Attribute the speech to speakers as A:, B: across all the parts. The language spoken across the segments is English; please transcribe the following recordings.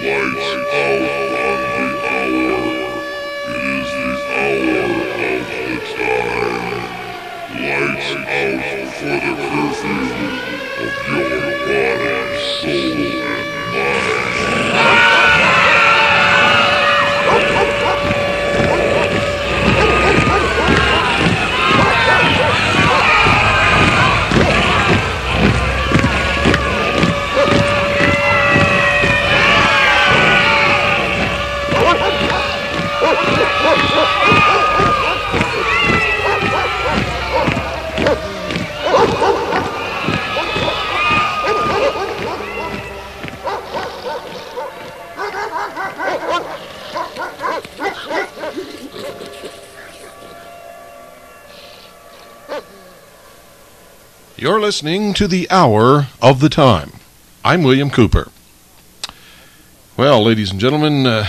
A: You're listening to the Hour of the Time. I'm William Cooper. Well, ladies and gentlemen,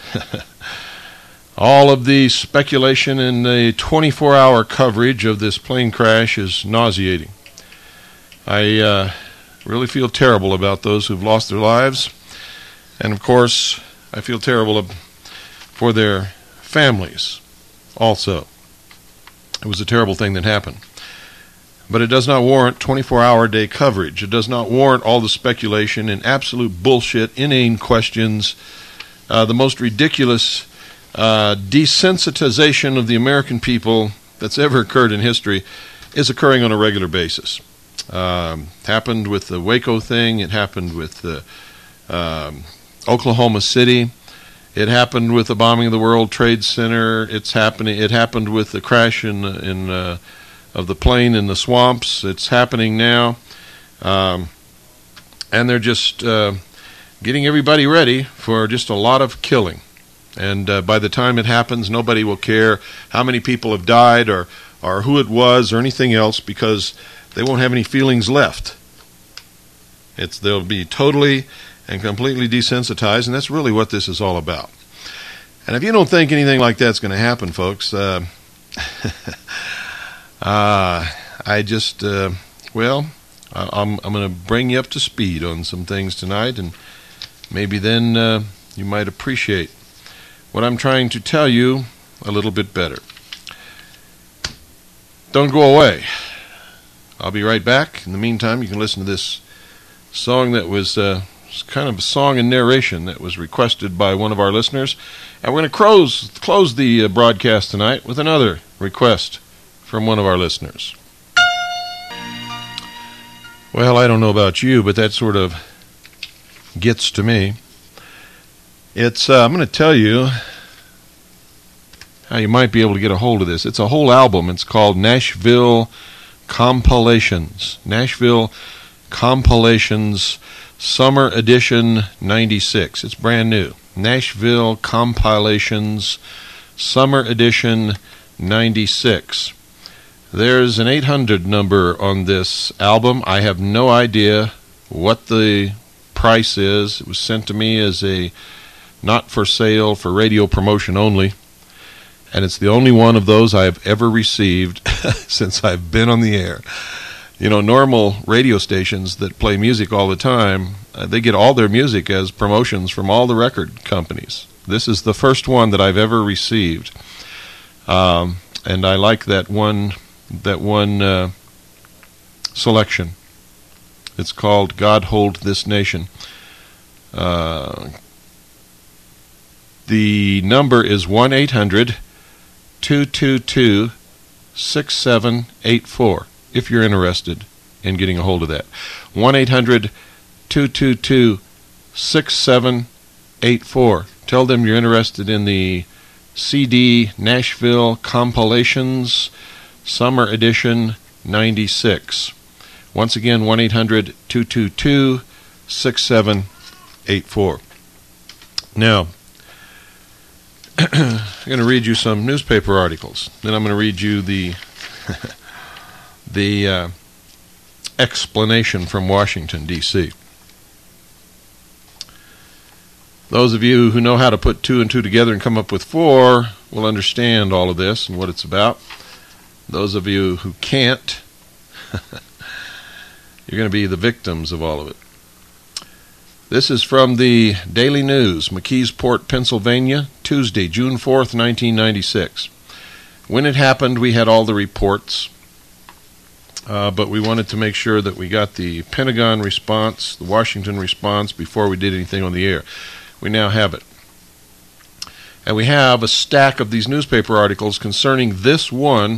A: all of the speculation in the 24-hour coverage of this plane crash is nauseating. I really feel terrible about those who've lost their lives. And, of course, I feel terrible for their families also. It was a terrible thing that happened. But it does not warrant 24-hour-day coverage. It does not warrant all the speculation and absolute bullshit, inane questions. The most ridiculous desensitization of the American people that's ever occurred in history is occurring on a regular basis. Happened with the Waco thing. It happened with Oklahoma City. It happened with the bombing of the World Trade Center. It happened with the crash of the plane in the swamps. It's happening now. And they're just getting everybody ready for just a lot of killing. And by the time it happens, nobody will care how many people have died or who it was or anything else, because they won't have any feelings left. They'll be totally and completely desensitized, and that's really what this is all about. And if you don't think anything like that's going to happen, folks, I'm going to bring you up to speed on some things tonight, and maybe then you might appreciate what I'm trying to tell you a little bit better. Don't go away. I'll be right back. In the meantime, you can listen to this song that was kind of a song and narration that was requested by one of our listeners. And we're going to close the broadcast tonight with another request from one of our listeners. Well, I don't know about you, but that sort of gets to me. I'm going to tell you how you might be able to get a hold of this. It's a whole album. It's called Nashville Compilations. Nashville Compilations Summer Edition 96. It's brand new. Nashville Compilations Summer Edition 96. There's an 800 number on this album. I have no idea what the price is. It was sent to me as a not for sale, for radio promotion only. And it's the only one of those I've ever received since I've been on the air. You know, normal radio stations that play music all the time, they get all their music as promotions from all the record companies. This is the first one that I've ever received. And I like that one selection. It's called God Hold This Nation. The number is 1-800-222-6784 if you're interested in getting a hold of that. 1-800-222-6784. Tell them you're interested in the CD Nashville Compilations Summer Edition 96. Once again, 1-800-222-6784. Now, I'm going to read you some newspaper articles. Then I'm going to read you the explanation from Washington, D.C. Those of you who know how to put 2 and 2 together and come up with 4 will understand all of this and what it's about. Those of you who can't, you're going to be the victims of all of it. This is from the Daily News, McKeesport, Pennsylvania, Tuesday, June 4th, 1996. When it happened, we had all the reports, but we wanted to make sure that we got the Pentagon response, the Washington response, before we did anything on the air. We now have it. And we have a stack of these newspaper articles concerning this one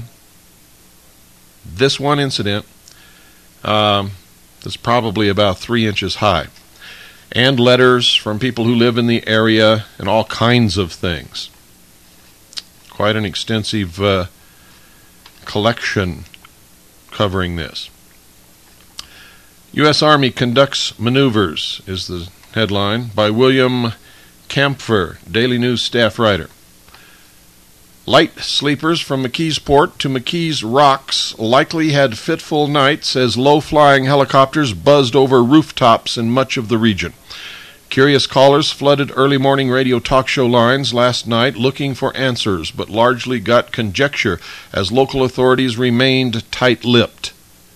A: incident that's probably about 3 inches high, and letters from people who live in the area and all kinds of things. Quite an extensive collection covering this. U.S. Army conducts maneuvers is the headline by William Kampfer, Daily News staff writer. Light sleepers from McKeesport to McKees Rocks likely had fitful nights as low-flying helicopters buzzed over rooftops in much of the region. Curious callers flooded early morning radio talk show lines last night looking for answers, but largely got conjecture as local authorities remained tight-lipped.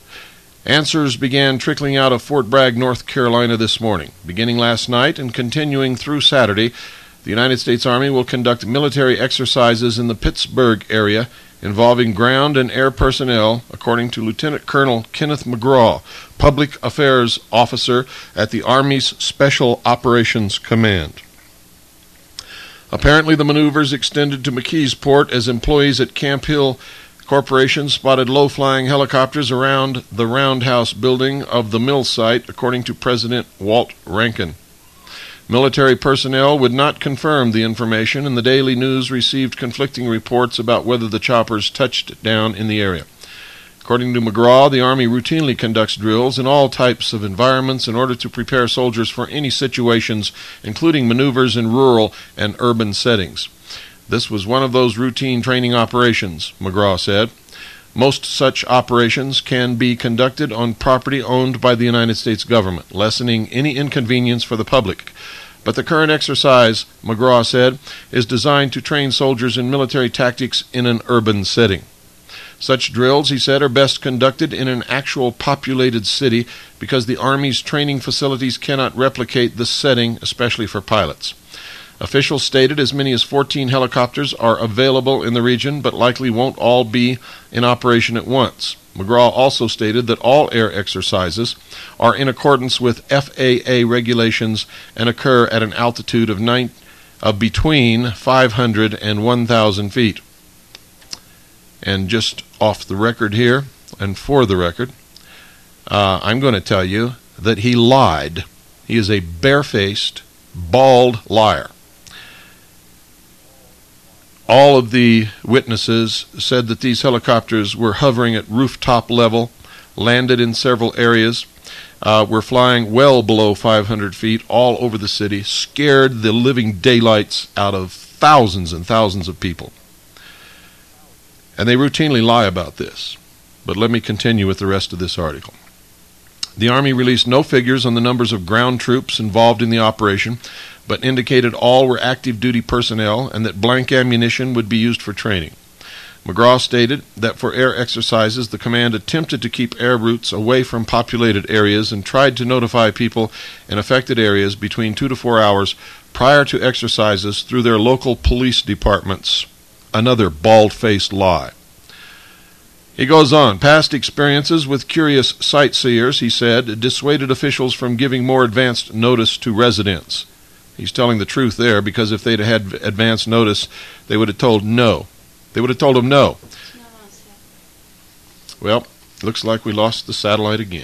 A: Answers began trickling out of Fort Bragg, North Carolina this morning. Beginning last night and continuing through Saturday, the United States Army will conduct military exercises in the Pittsburgh area involving ground and air personnel, according to Lieutenant Colonel Kenneth McGraw, Public Affairs Officer at the Army's Special Operations Command. Apparently, the maneuvers extended to McKeesport as employees at Camp Hill Corporation spotted low-flying helicopters around the roundhouse building of the mill site, according to President Walt Rankin. Military personnel would not confirm the information, and the Daily News received conflicting reports about whether the choppers touched down in the area. According to McGraw, the Army routinely conducts drills in all types of environments in order to prepare soldiers for any situations, including maneuvers in rural and urban settings. This was one of those routine training operations, McGraw said. Most such operations can be conducted on property owned by the United States government, lessening any inconvenience for the public. But the current exercise, McGraw said, is designed to train soldiers in military tactics in an urban setting. Such drills, he said, are best conducted in an actual populated city because the Army's training facilities cannot replicate this setting, especially for pilots. Officials stated as many as 14 helicopters are available in the region, but likely won't all be in operation at once. McGraw also stated that all air exercises are in accordance with FAA regulations and occur at an altitude of between 500 and 1,000 feet. And just off the record here, and for the record, I'm going to tell you that he lied. He is a barefaced, bald liar. All of the witnesses said that these helicopters were hovering at rooftop level, landed in several areas, were flying well below 500 feet all over the city, scared the living daylights out of thousands and thousands of people. And they routinely lie about this. But let me continue with the rest of this article. The Army released no figures on the numbers of ground troops involved in the operation, but indicated all were active duty personnel and that blank ammunition would be used for training. McGraw stated that for air exercises, the command attempted to keep air routes away from populated areas and tried to notify people in affected areas between 2 to 4 hours prior to exercises through their local police departments. Another bald-faced lie. He goes on, past experiences with curious sightseers, he said, dissuaded officials from giving more advanced notice to residents. He's telling the truth there, because if they'd had advance notice, they would have told no. They would have told him no. Well, looks like we lost the satellite again.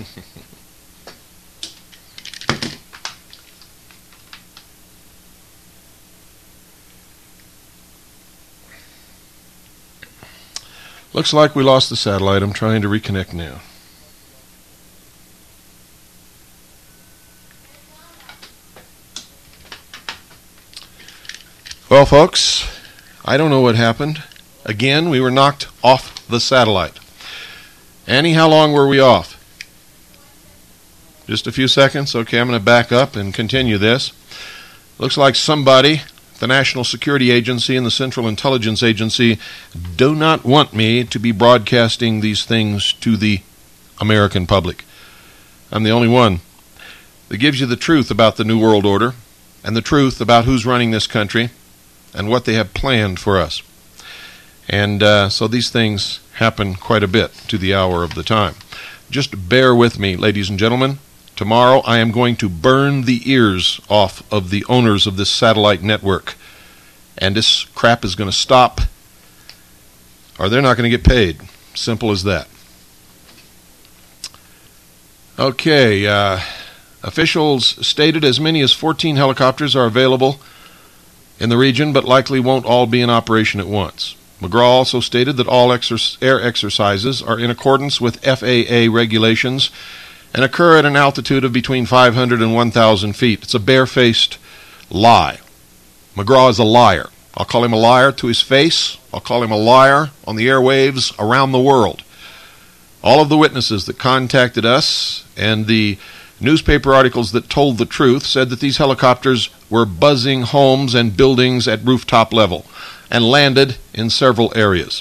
A: Looks like we lost the satellite. I'm trying to reconnect now. Well, folks, I don't know what happened. Again, we were knocked off the satellite. Annie, how long were we off? Just a few seconds? Okay, I'm going to back up and continue this. Looks like somebody, the National Security Agency and the Central Intelligence Agency, do not want me to be broadcasting these things to the American public. I'm the only one that gives you the truth about the New World Order and the truth about who's running this country and what they have planned for us. And so these things happen quite a bit to the hour of the time. Just bear with me, ladies and gentlemen. Tomorrow I am going to burn the ears off of the owners of this satellite network. And this crap is going to stop, or they're not going to get paid. Simple as that. Okay, officials stated as many as 14 helicopters are available in the region, but likely won't all be in operation at once. McGraw also stated that all air exercises are in accordance with FAA regulations and occur at an altitude of between 500 and 1,000 feet. It's a barefaced lie. McGraw is a liar. I'll call him a liar to his face. I'll call him a liar on the airwaves around the world. All of the witnesses that contacted us and the newspaper articles that told the truth said that these helicopters were buzzing homes and buildings at rooftop level and landed in several areas.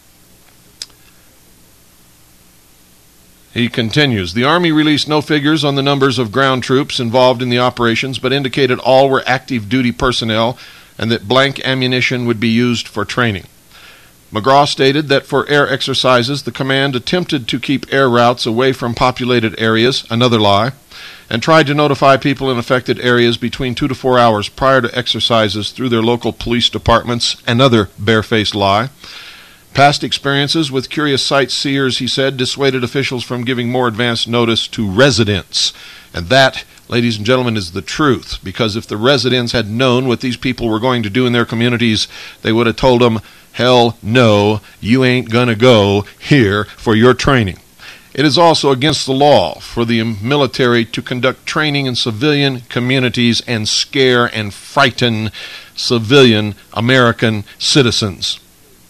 A: He continues, the Army released no figures on the numbers of ground troops involved in the operations, but indicated all were active duty personnel and that blank ammunition would be used for training. McGraw stated that for air exercises, the command attempted to keep air routes away from populated areas, another lie, and tried to notify people in affected areas between 2 to 4 hours prior to exercises through their local police departments, another barefaced lie. Past experiences with curious sightseers, he said, dissuaded officials from giving more advance notice to residents. And that, ladies and gentlemen, is the truth, because if the residents had known what these people were going to do in their communities, they would have told them, hell no, you ain't gonna go here for your training. It is also against the law for the military to conduct training in civilian communities and scare and frighten civilian American citizens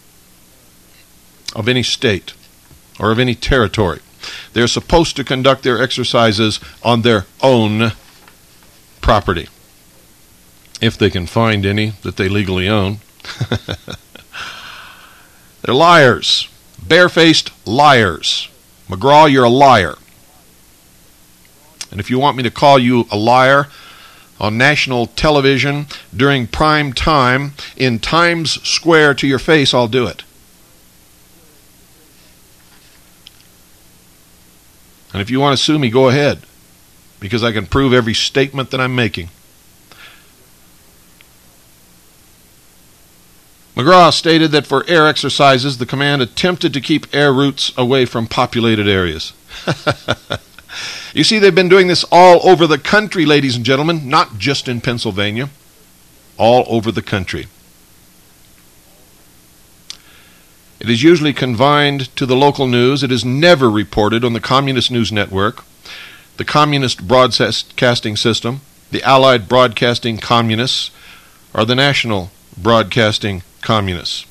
A: of any state or of any territory. They're supposed to conduct their exercises on their own property, if they can find any that they legally own. They're liars, barefaced liars. McGraw, you're a liar. And if you want me to call you a liar on national television during prime time in Times Square to your face, I'll do it. And if you want to sue me, go ahead, because I can prove every statement that I'm making. McGraw stated that for air exercises, the command attempted to keep air routes away from populated areas. You see, they've been doing this all over the country, ladies and gentlemen, not just in Pennsylvania, all over the country. It is usually confined to the local news. It is never reported on the Communist News Network, the Communist Broadcasting System, the Allied Broadcasting Communists, or the National Broadcasting Communists.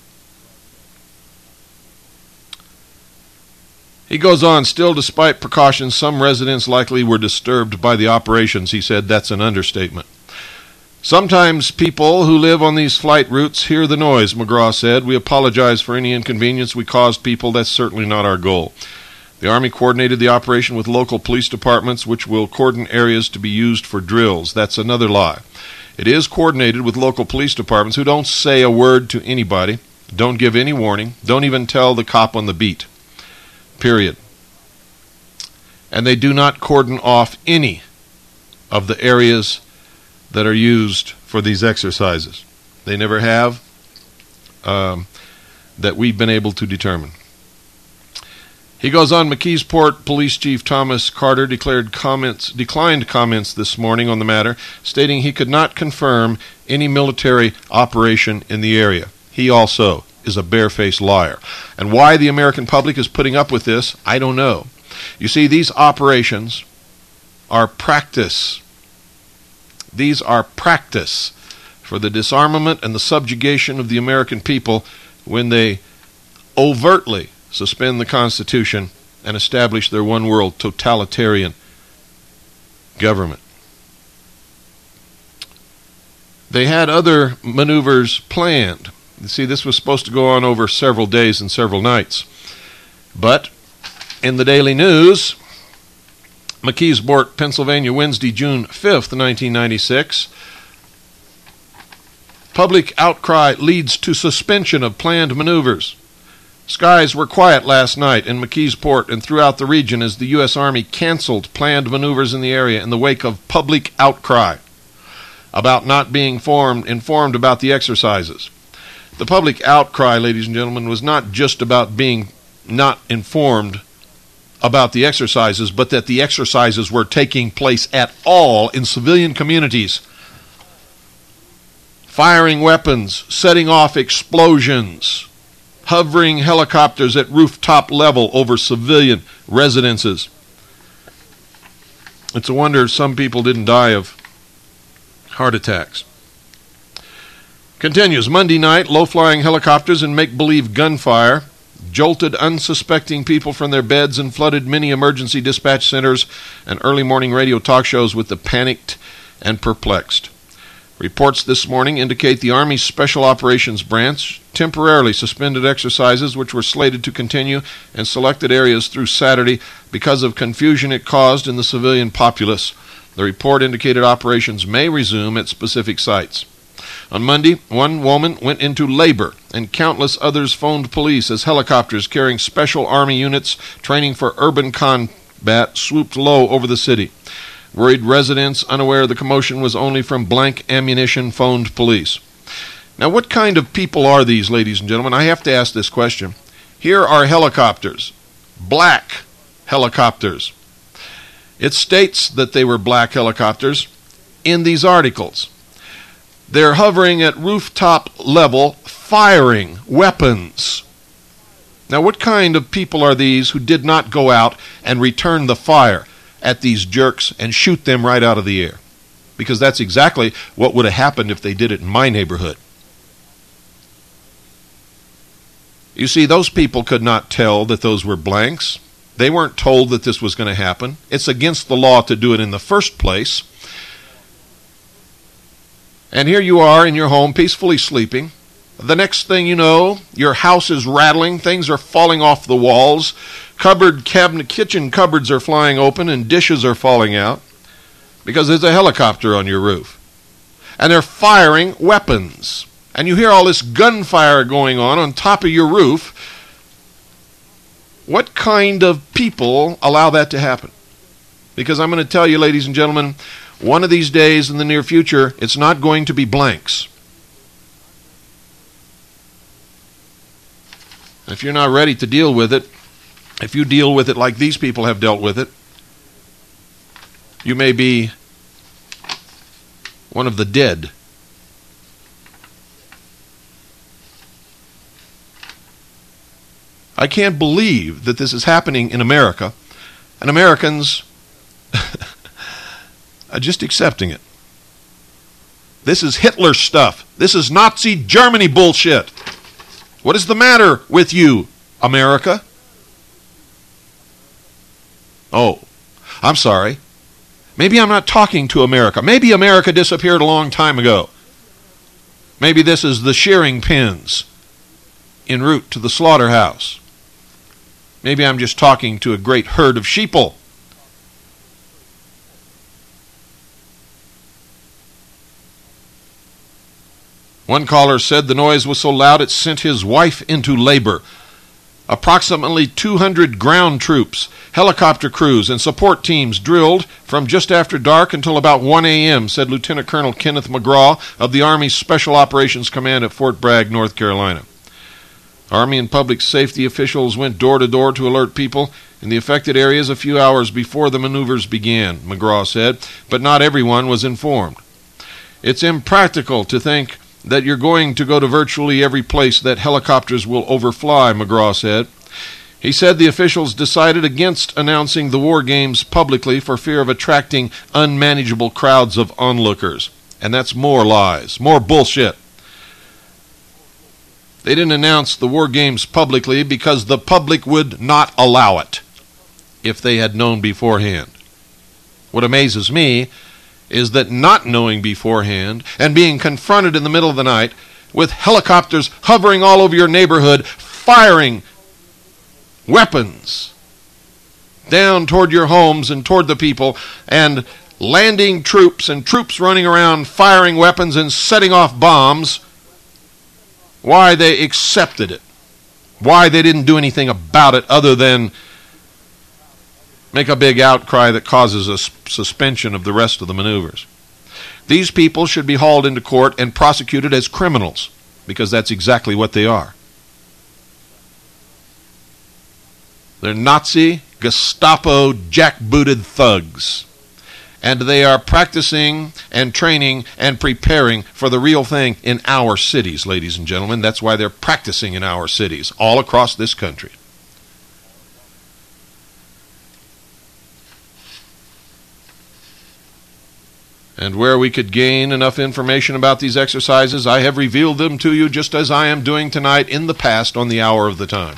A: He goes on, still despite precautions, some residents likely were disturbed by the operations. He said that's an understatement. Sometimes people who live on these flight routes hear the noise, McGraw said. We apologize for any inconvenience we caused people. That's certainly not our goal. The Army coordinated the operation with local police departments, which will cordon areas to be used for drills. That's another lie. It is coordinated with local police departments who don't say a word to anybody, don't give any warning, don't even tell the cop on the beat. Period. And they do not cordon off any of the areas that are used for these exercises. They never have, that we've been able to determine. He goes on, McKeesport Police Chief Thomas Carter declined comments this morning on the matter, stating he could not confirm any military operation in the area. He also is a barefaced liar. And why the American public is putting up with this, I don't know. You see, these operations are practice. These are practice for the disarmament and the subjugation of the American people when they overtly suspend the Constitution and establish their one-world totalitarian government. They had other maneuvers planned. You see, this was supposed to go on over several days and several nights. But in the daily news, McKeesport, Pennsylvania, Wednesday, June 5th, 1996. Public outcry leads to suspension of planned maneuvers. Skies were quiet last night in McKeesport and throughout the region as the U.S. Army canceled planned maneuvers in the area in the wake of public outcry about not being informed about the exercises. The public outcry, ladies and gentlemen, was not just about being not informed about the exercises, but that the exercises were taking place at all in civilian communities. Firing weapons, setting off explosions, hovering helicopters at rooftop level over civilian residences. It's a wonder some people didn't die of heart attacks. Continues. Monday night, low-flying helicopters and make-believe gunfire jolted unsuspecting people from their beds and flooded many emergency dispatch centers and early morning radio talk shows with the panicked and perplexed. Reports this morning indicate the Army's Special Operations Branch temporarily suspended exercises which were slated to continue in selected areas through Saturday because of confusion it caused in the civilian populace. The report indicated operations may resume at specific sites. On Monday, one woman went into labor and countless others phoned police as helicopters carrying special Army units training for urban combat swooped low over the city. Worried residents, unaware the commotion was only from blank ammunition, phoned police. Now, what kind of people are these, ladies and gentlemen? I have to ask this question. Here are helicopters, black helicopters. It states that they were black helicopters in these articles. They're hovering at rooftop level, firing weapons. Now, what kind of people are these who did not go out and return the fire at these jerks and shoot them right out of the air? Because that's exactly what would have happened if they did it in my neighborhood. You see, those people could not tell that those were blanks. They weren't told that this was going to happen. It's against the law to do it in the first place. And here you are in your home peacefully sleeping. The next thing you know, your house is rattling, things are falling off the walls, kitchen cupboards are flying open, and dishes are falling out because there's a helicopter on your roof. And they're firing weapons. And you hear all this gunfire going on top of your roof. What kind of people allow that to happen? Because I'm going to tell you, ladies and gentlemen, one of these days in the near future, it's not going to be blanks. If you're not ready to deal with it, if you deal with it like these people have dealt with it, you may be one of the dead. I can't believe that this is happening in America, and Americans are just accepting it. This is Hitler stuff. This is Nazi Germany bullshit. What is the matter with you, America? Oh, I'm sorry. Maybe I'm not talking to America. Maybe America disappeared a long time ago. Maybe this is the shearing pins en route to the slaughterhouse. Maybe I'm just talking to a great herd of sheeple. One caller said the noise was so loud it sent his wife into labor. Approximately 200 ground troops, helicopter crews, and support teams drilled from just after dark until about 1 a.m., said Lieutenant Colonel Kenneth McGraw of the Army Special Operations Command at Fort Bragg, North Carolina. Army and public safety officials went door to door to alert people in the affected areas a few hours before the maneuvers began, McGraw said, but not everyone was informed. It's impractical to think that you're going to go to virtually every place that helicopters will overfly, McGraw said. He said the officials decided against announcing the war games publicly for fear of attracting unmanageable crowds of onlookers. And that's more lies, more bullshit. They didn't announce the war games publicly because the public would not allow it if they had known beforehand. What amazes me is that not knowing beforehand and being confronted in the middle of the night with helicopters hovering all over your neighborhood, firing weapons, down toward your homes and toward the people, and landing troops and troops running around firing weapons and setting off bombs, why they accepted it, why they didn't do anything about it other than make a big outcry that causes a suspension of the rest of the maneuvers. These people should be hauled into court and prosecuted as criminals, because that's exactly what they are. They're Nazi, Gestapo, jackbooted thugs. And they are practicing and training and preparing for the real thing in our cities, ladies and gentlemen. That's why they're practicing in our cities, all across this country. And where we could gain enough information about these exercises, I have revealed them to you just as I am doing tonight in the past on the hour of the time.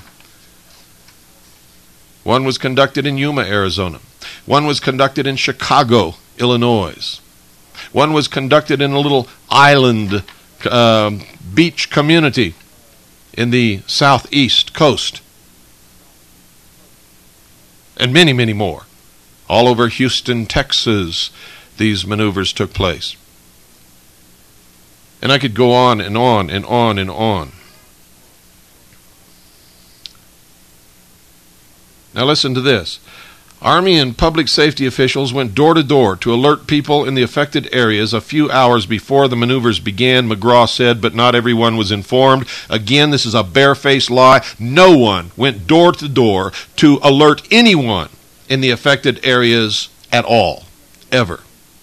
A: One was conducted in Yuma, Arizona. One was conducted in Chicago, Illinois. One was conducted in a little island beach community in the southeast coast. And many, many more. All over Houston, Texas, these maneuvers took place. And I could go on and on and on and on. Now listen to this. Army and public safety officials went door to door to alert people in the affected areas a few hours before the maneuvers began, McGraw said, but not everyone was informed. Again, this is a barefaced lie. No one went door to door to alert anyone in the affected areas at all, ever.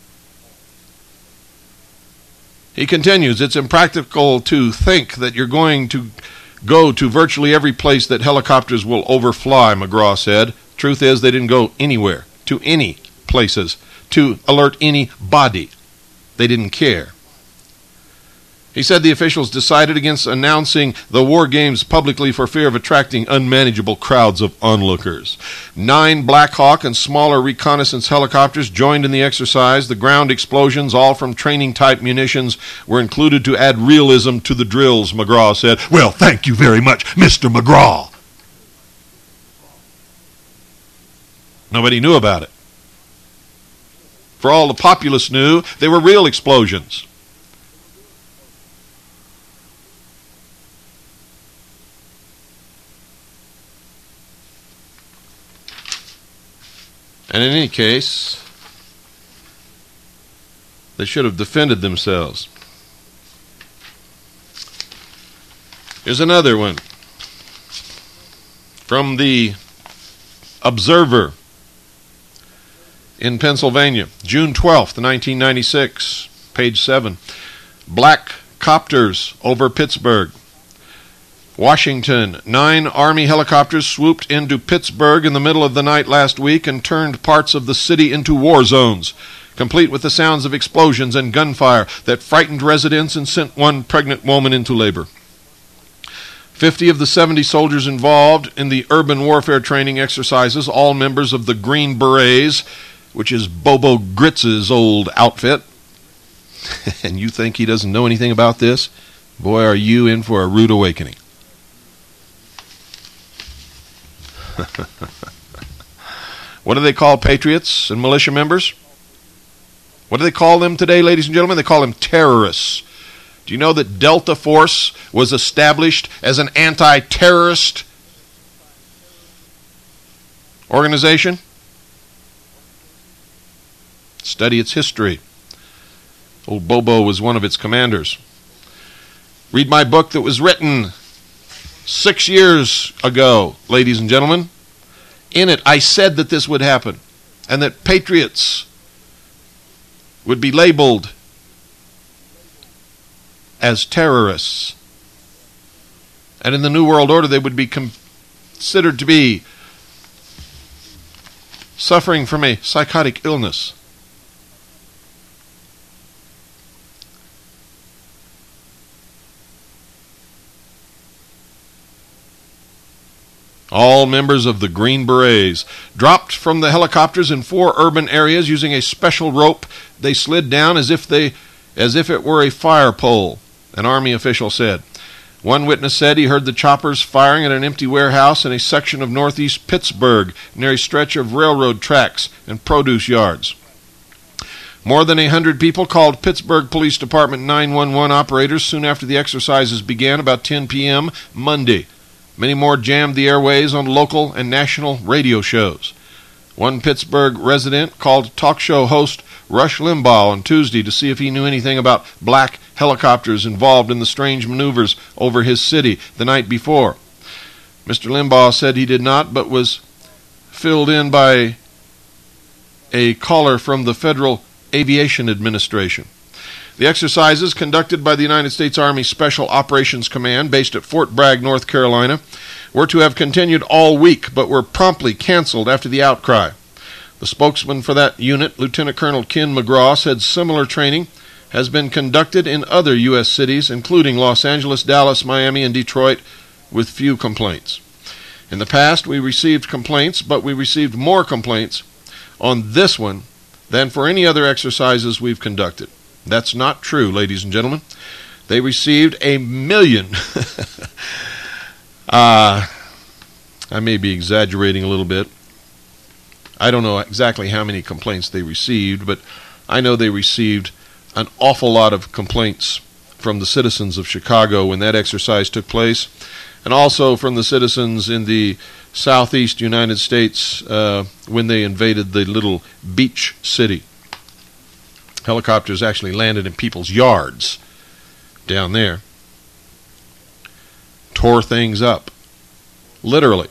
A: He continues, it's impractical to think that you're going to go to virtually every place that helicopters will overfly, McGraw said. Truth is, they didn't go anywhere, to any places, to alert anybody. They didn't care. He said the officials decided against announcing the war games publicly for fear of attracting unmanageable crowds of onlookers. 9 Black Hawk and smaller reconnaissance helicopters joined in the exercise. The ground explosions, all from training-type munitions, were included to add realism to the drills, McGraw said. Well, thank you very much, Mr. McGraw. Nobody knew about it. For all the populace knew, they were real explosions. And in any case, they should have defended themselves. Here's another one from the Observer in Pennsylvania, June 12th, 1996, page 7. Black copters over Pittsburgh. Washington, 9 Army helicopters swooped into Pittsburgh in the middle of the night last week and turned parts of the city into war zones, complete with the sounds of explosions and gunfire that frightened residents and sent one pregnant woman into labor. 50 of the 70 soldiers involved in the urban warfare training exercises, all members of the Green Berets, which is Bobo Gritz's old outfit. And you think he doesn't know anything about this? Boy, are you in for a rude awakening. What do they call patriots and militia members? What do they call them today, ladies and gentlemen? They call them terrorists. Do you know that Delta Force was established as an anti-terrorist organization? Study its history. Old Bobo was one of its commanders. Read my book that was written 6 years ago, ladies and gentlemen. In it, I said that this would happen, and that patriots would be labeled as terrorists. And in the New World Order, they would be considered to be suffering from a psychotic illness. All members of the Green Berets dropped from the helicopters in 4 urban areas using a special rope they slid down as if it were a fire pole, an Army official said. One witness said he heard the choppers firing at an empty warehouse in a section of northeast Pittsburgh near a stretch of railroad tracks and produce yards. More than 100 people called Pittsburgh Police Department 911 operators soon after the exercises began about 10 p.m. Monday. Many more jammed the airways on local and national radio shows. One Pittsburgh resident called talk show host Rush Limbaugh on Tuesday to see if he knew anything about black helicopters involved in the strange maneuvers over his city the night before. Mr. Limbaugh said he did not, but was filled in by a caller from the Federal Aviation Administration. The exercises, conducted by the United States Army Special Operations Command based at Fort Bragg, North Carolina, were to have continued all week but were promptly canceled after the outcry. The spokesman for that unit, Lieutenant Colonel Ken McGraw, said similar training has been conducted in other U.S. cities, including Los Angeles, Dallas, Miami, and Detroit, with few complaints. In the past, we received complaints, but we received more complaints on this one than for any other exercises we've conducted. That's not true, ladies and gentlemen. They received 1 million. I may be exaggerating a little bit. I don't know exactly how many complaints they received, but I know they received an awful lot of complaints from the citizens of Chicago when that exercise took place, and also from the citizens in the southeast United States when they invaded the little beach city. Helicopters actually landed in people's yards down there. Tore things up. Literally.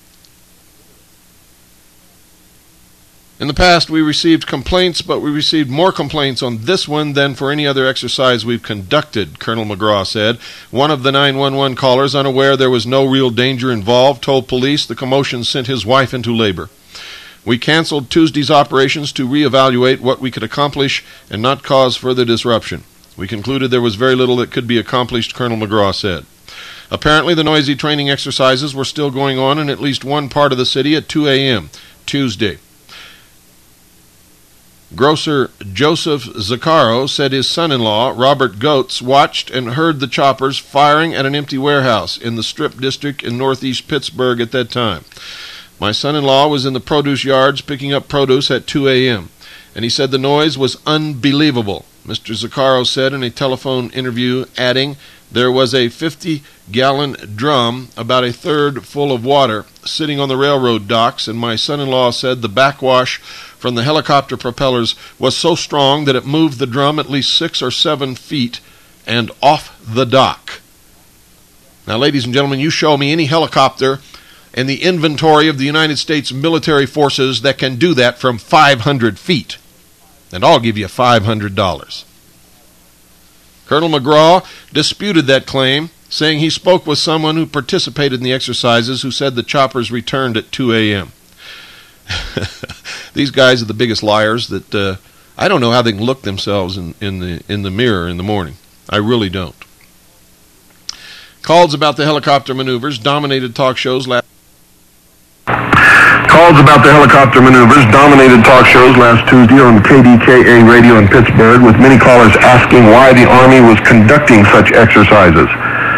A: In the past, we received complaints, but we received more complaints on this one than for any other exercise we've conducted, Colonel McGraw said. One of the 911 callers, unaware there was no real danger involved, told police the commotion sent his wife into labor. We canceled Tuesday's operations to reevaluate what we could accomplish and not cause further disruption. We concluded there was very little that could be accomplished, Colonel McGraw said. Apparently, the noisy training exercises were still going on in at least one part of the city at 2 a.m. Tuesday. Grocer Joseph Zaccaro said his son-in-law, Robert Goetz, watched and heard the choppers firing at an empty warehouse in the Strip District in northeast Pittsburgh at that time. My son-in-law was in the produce yards picking up produce at 2 a.m., and he said the noise was unbelievable. Mr. Zaccaro said in a telephone interview, adding, there was a 50-gallon drum, about a third full of water, sitting on the railroad docks, and my son-in-law said the backwash from the helicopter propellers was so strong that it moved the drum at least 6 or 7 feet and off the dock. Now, ladies and gentlemen, you show me any helicopter in the inventory of the United States military forces that can do that from 500 feet, and I'll give you $500. Colonel McGraw disputed that claim, saying he spoke with someone who participated in the exercises who said the choppers returned at 2 a.m. These guys are the biggest liars that I don't know how they can look themselves in the mirror in the morning. I really don't. Calls about the helicopter maneuvers dominated talk shows last
B: Tuesday on KDKA radio in Pittsburgh, with many callers asking why the Army was conducting such exercises.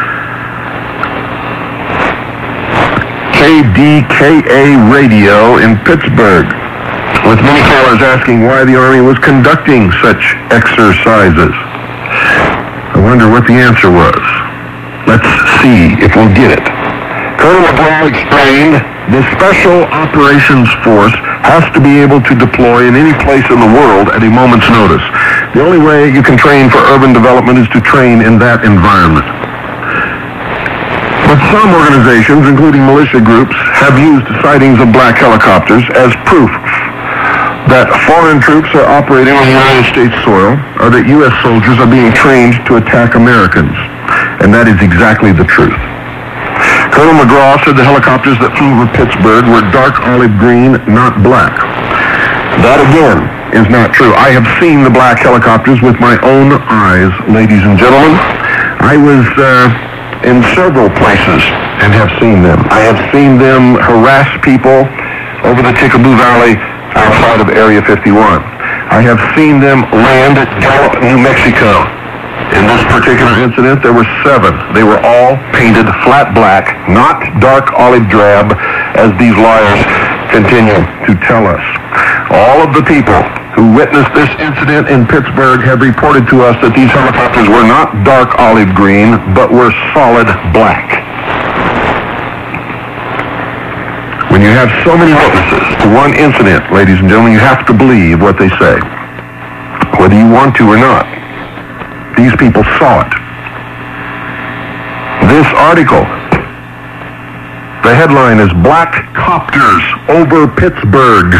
B: KDKA radio in Pittsburgh, with many callers asking why the Army was conducting such exercises. I wonder what the answer was. Let's see if we'll get it. Colonel McGraw explained, the Special Operations Force has to be able to deploy in any place in the world at a moment's notice. The only way you can train for urban development is to train in that environment. But some organizations, including militia groups, have used sightings of black helicopters as proof that foreign troops are operating on United States soil, or that U.S. soldiers are being trained to attack Americans. And that is exactly the truth. Colonel McGraw said the helicopters that flew over Pittsburgh were dark olive green, not black. That, again, is not true. I have seen the black helicopters with my own eyes, ladies and gentlemen. I was in several places and have seen them. I have seen them harass people over the Tickaboo Valley outside of Area 51. I have seen them land at Gallup, New Mexico. In this particular incident, there were 7. They were all painted flat black, not dark olive drab, as these liars continue to tell us. All of the people who witnessed this incident in Pittsburgh have reported to us that these helicopters were not dark olive green, but were solid black. When you have so many witnesses to one incident, ladies and gentlemen, you have to believe what they say, whether you want to or not. These people saw it. This article, the headline is Black Copters Over Pittsburgh.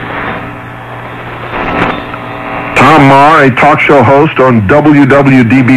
B: Tom Maher, a talk show host on WWDB